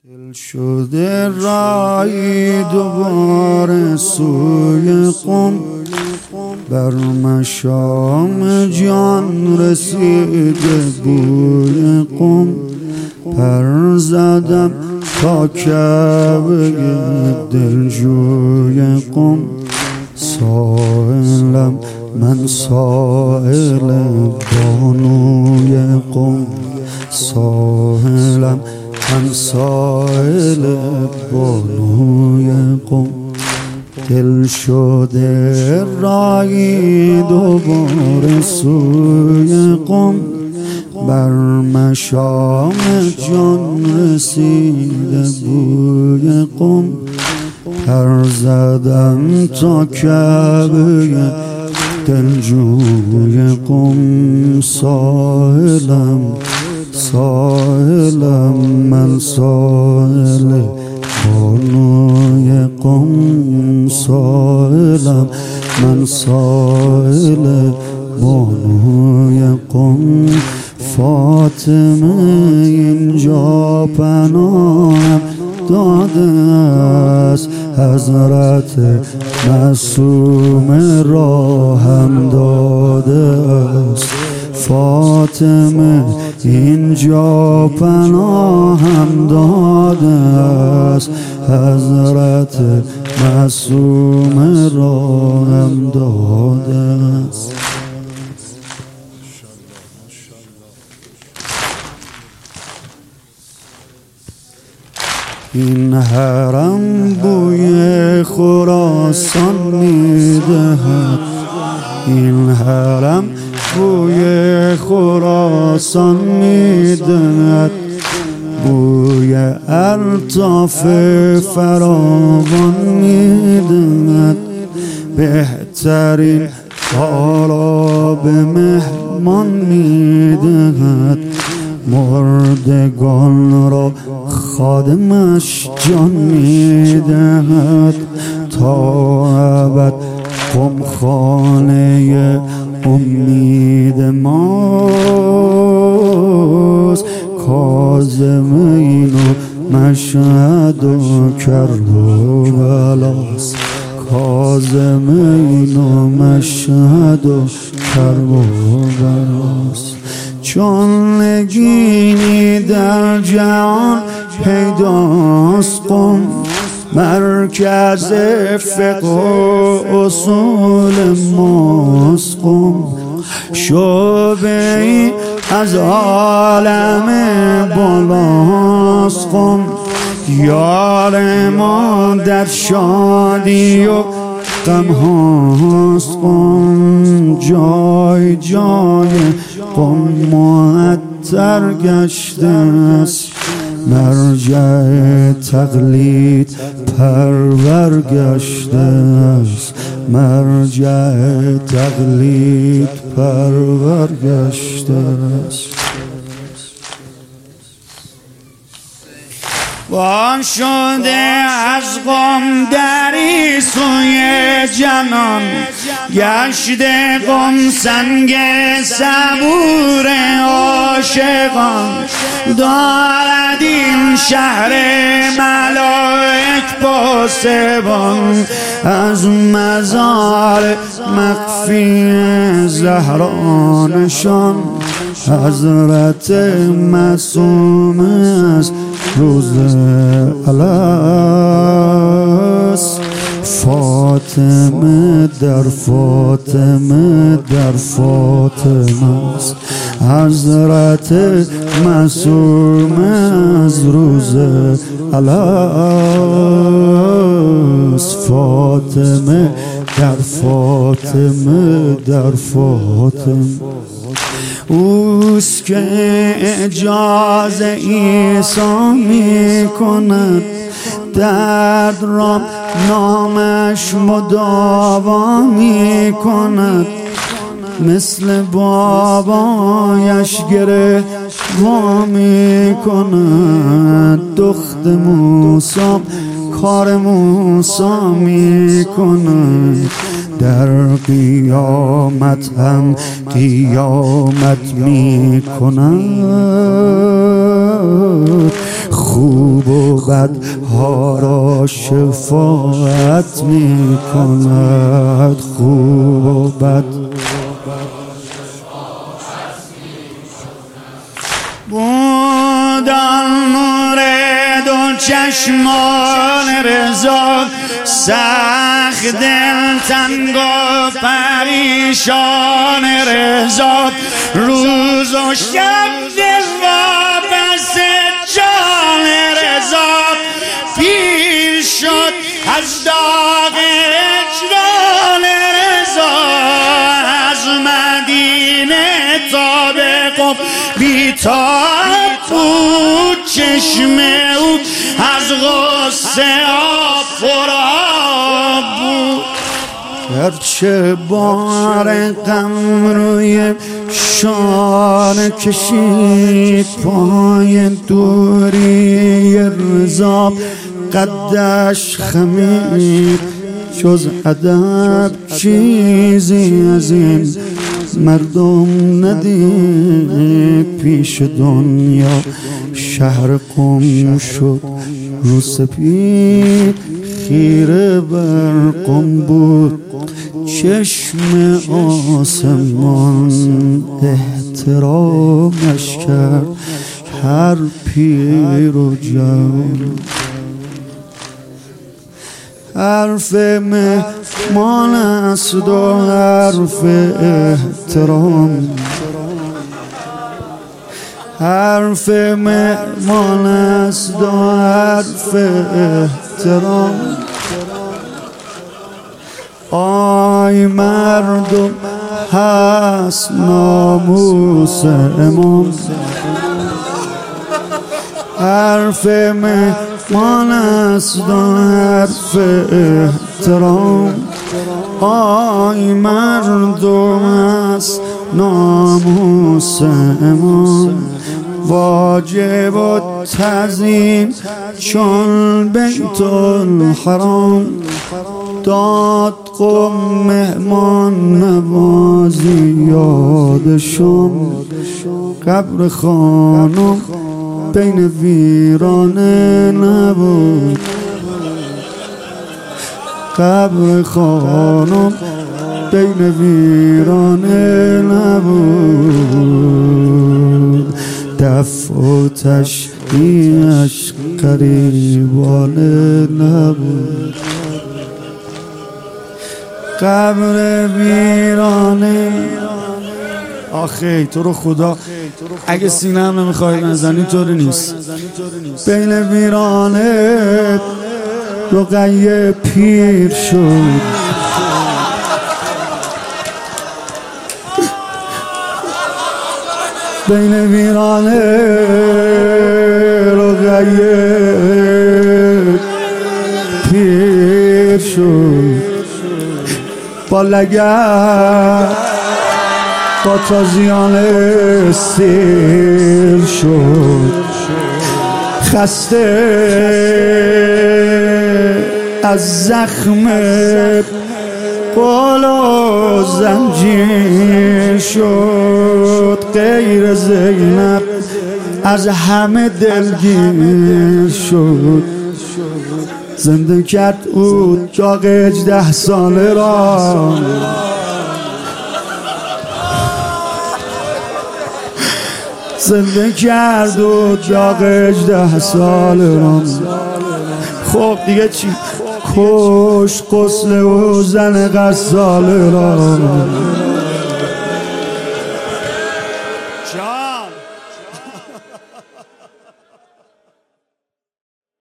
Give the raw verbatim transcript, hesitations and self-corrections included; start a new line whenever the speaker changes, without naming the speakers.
دل شده رای دوباره سوی قم، بر مشام جان رسیده بوی قم. پر زدم تا کعبه دلجوی قم، سائلم من سائل بانوی قم، سائلم من سائل بانوی قم. دل شده رای دوباره سوی قم، بر مشام جان رسیده بوی قم. پر زدم تا کعبه دلجوی قم، سائلم سائلم من سائل بانوی قم، سائلم من سائل بانوی قم. فاطمه اینجا پناهم داده است، حضرت معصوم راهم داده است. فاطمه اینجا پناهم داده است، حضرت معصوم راهم داده است. این حرم بوی خراسان میدهد، این حرم بوی خراسان میدهد، بوی الطاف فراوان میدهد. بهترین حالا به مهمان میدهد، مردگان را خادمش جان میدهد. تا ابد قم خانه امید ماست، کاظمین و مشهد و کربلاست، کاظمین و مشهد و کربلاست. چون نگینی در جهان پیداست قم، مرکز فقه و اصول ماست قم. شعبه ای از عالم بالاست قم، یار ما در شادی و غم هاست قم. جای جای قم معطر گشته است، مرجع تقلید پرور گشته است، مرجع تقلید پرور گشته است. وام شده از قم دری سوی جنان، گشته قم سنگ صبور عاشقان. دارد این شهر ملائک پاسبان، از مزار مخفی زهرانشان. حضرت معصوم است روز الست، فاطمه در فاطمه در فاطمه است. حضرت معصوم از روز الست، فاطمه در فاطمه در فاطمه. اوست که اعجاز عیسی می کند، درد را نامش مداوا می کند. مثل بابایش گره وا می کند، دخت موسی کار موسی می کند. در قیامت هم قیامت می کند. خوب و بد ها را شفاعت می کند. خوب و بد بودن مورد و چشمان رضا، سخت دل تنگ و پریشان رضا، روز و شب دل و بس جان رضا، پیر شد از داغ اجران رضا، از مدینه تا به قم بی‌تاب بود چشم او، از غصه آب پر آب بود. گرچه بار غم روی شانه کشید، پای دوری رضا قدش خمید، جز ادب چیزی از این مردم ندید. پیش دنیا شهر قم شد رو سپید، خیره بر قم بود چشم آسمان، احترامش کرد هر پیر و جوان. حرف مهمان است و حرف احترام، حرف مهمان است و حرف احترام. آی مردم هست ناموس امام، حرف مهمان است و حرف احترام. آی مردم هست ناموس امام، واجب و تعظیم چون بیت الحرام. داد قم مهمان نوازی یادشون، قبر خانم بین ویرانه نبود، قبر خانم بین ویرانه نبود. دفع و تشبیهش قریبانه نبود، قبر ویرانه. آخه تو رو خدا اگه سینه هم نمیخوای نزنی طوری نیست. بین ویرانه رقیه پیر شد، بین ویرانه رقیه پیر شد، با لگد با تازیان سیر شد. خسته از زخم قل و زنجیر شد، غیر زینب از همه دلگیر شد. زنده کرد او داغ هجده ساله را، زنده کرد و داغ هجده ساله را. خب دیگه چی؟ کش غسل و زن غساله را. جان